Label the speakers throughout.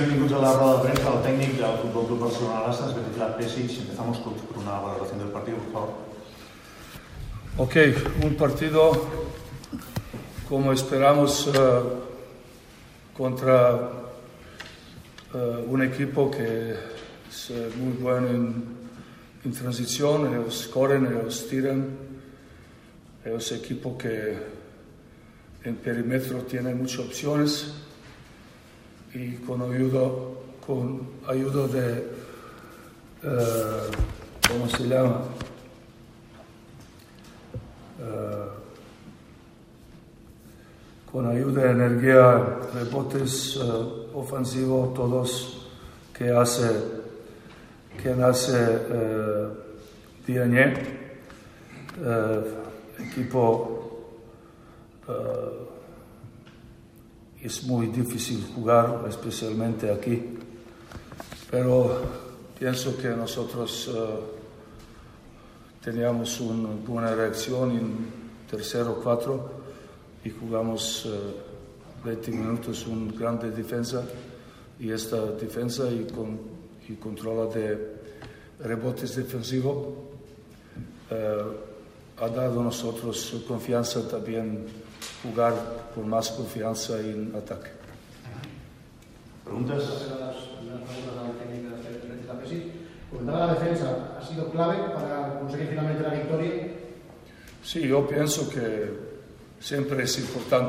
Speaker 1: benvinguts a la roda de premsa al técnico del Fútbol Club Barcelona Svetislav Pesic. Empezamos con una valoración del partido, por favor.
Speaker 2: Ok, un partido como esperamos contra un equipo que es muy bueno en transición. Ellos corren, ellos tiran. Es un equipo que en perímetro tiene muchas opciones y con ayuda de ¿cómo se llama? Con ayuda de energía, rebotes ofensivos, todos que hace bien. Equipo es muy difícil jugar, especialmente aquí, pero pienso que nosotros teníamos una buena reacción en tercero cuatro y jugamos 20 minutos una grande defensa, y esta defensa y controla de rebotes defensivos ha dado a nosotros confianza también jugar con más confianza en ataque.
Speaker 1: ¿Preguntas?
Speaker 3: Comentaba la defensa, ¿ha sido clave para conseguir finalmente la victoria?
Speaker 2: Sí, yo pienso que siempre es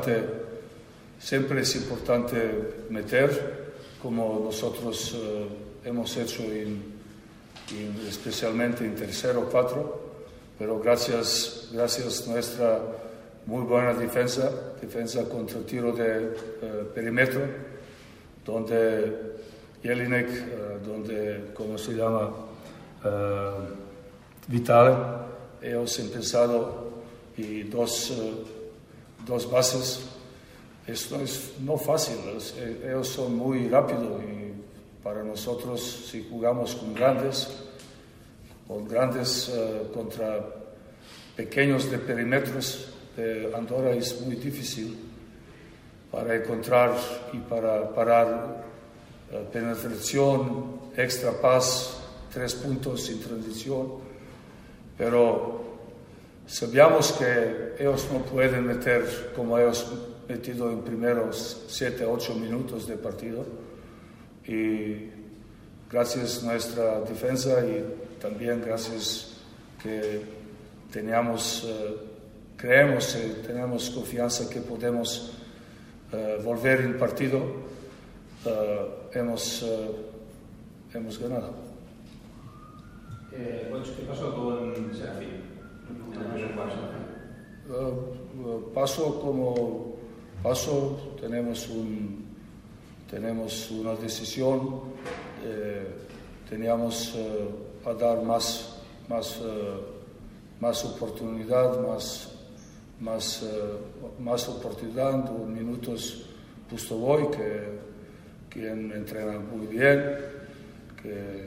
Speaker 2: importante meter, como nosotros hemos hecho especialmente en tercero cuatro, pero gracias a nuestra muy buena defensa contra tiro de perímetro, donde Jelinek, donde, ¿cómo se llama? Vitale, ellos han empezado y dos bases. Esto es no fácil, ellos son muy rápidos y para nosotros, si jugamos con grandes contra pequeños de perímetros de Andorra, es muy difícil para encontrar y para parar penetración, extra pas, 3 puntos en transición, pero sabíamos que ellos no pueden meter como ellos metido en primeros 7-8 minutos de partido, y gracias a nuestra defensa y también gracias que tenemos confianza que podemos volver en partido, hemos ganado.
Speaker 4: ¿Qué pasó con Serafín?
Speaker 2: Tenemos una decisión, teníamos a dar más oportunidad, más oportunidad, minutos Pustovoy, quien entrena muy bien, que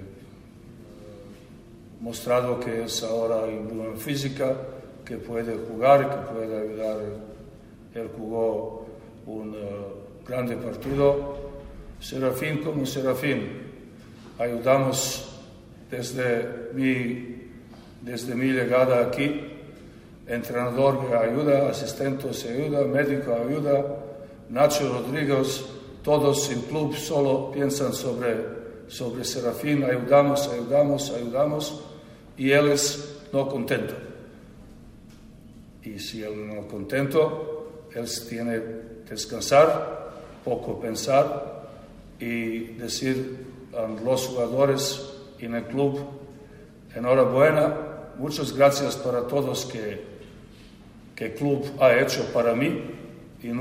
Speaker 2: mostrado que es ahora en buena física, que puede jugar, que puede ayudar. Él jugó un grande partido. Serafín como Serafín, ayudamos desde mi llegada aquí. Entrenador ayuda, asistentes ayuda, médico ayuda, Nacho Rodríguez, todos en club solo piensan sobre Serafín, ayudamos, y él es no contento. Y si él no contento, él tiene que descansar, poco pensar y decir a los jugadores en el club, enhorabuena, muchas gracias para todos que el club ha hecho para mí en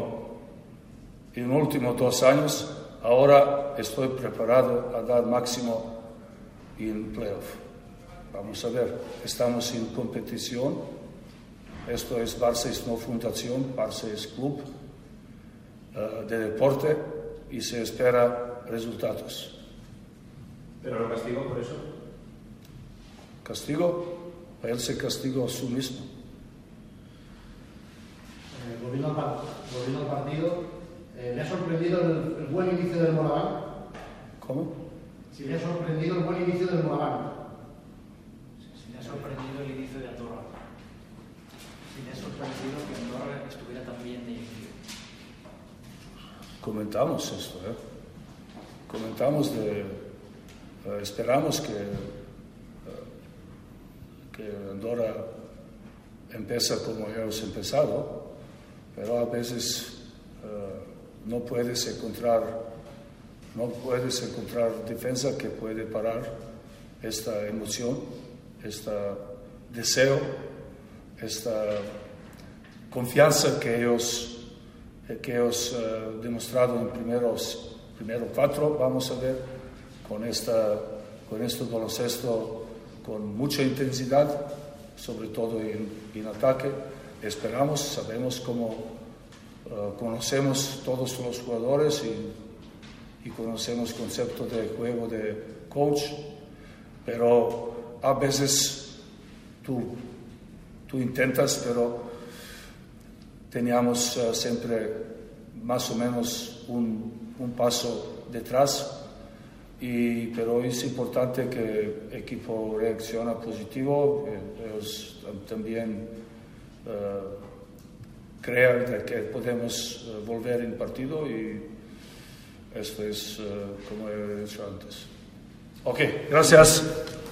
Speaker 2: últimos 2 años. Ahora estoy preparado a dar máximo en playoff. Vamos a ver, estamos en competición. Esto es Barça, es no fundación, Barça es club de deporte y se espera resultados.
Speaker 4: ¿Pero lo castigó por eso?
Speaker 2: ¿Castigo? Él se castigó a sí mismo.
Speaker 3: Volviendo al partido, ¿le ha sorprendido el buen inicio del Moraván?
Speaker 2: ¿Cómo?
Speaker 3: Si le ha sorprendido el buen inicio del Moraván.
Speaker 5: Si le ha sorprendido el inicio de Andorra. Si le ha sorprendido que Andorra estuviera tan bien de inicio.
Speaker 2: Comentamos esto, Comentamos esperamos que Andorra empieza como hemos empezado, pero a veces no puedes encontrar defensa que puede parar esta emoción, este deseo, esta confianza que ellos demostrado en primero 4, vamos a ver, con este baloncesto con mucha intensidad, sobre todo en ataque. Esperamos, sabemos cómo conocemos todos los jugadores y conocemos el concepto de juego de coach, pero a veces tú intentas, pero teníamos siempre más o menos un paso detrás, pero es importante que el equipo reaccione positivo, ellos también crean que podemos volver en partido, y esto es como he dicho antes. Ok, gracias.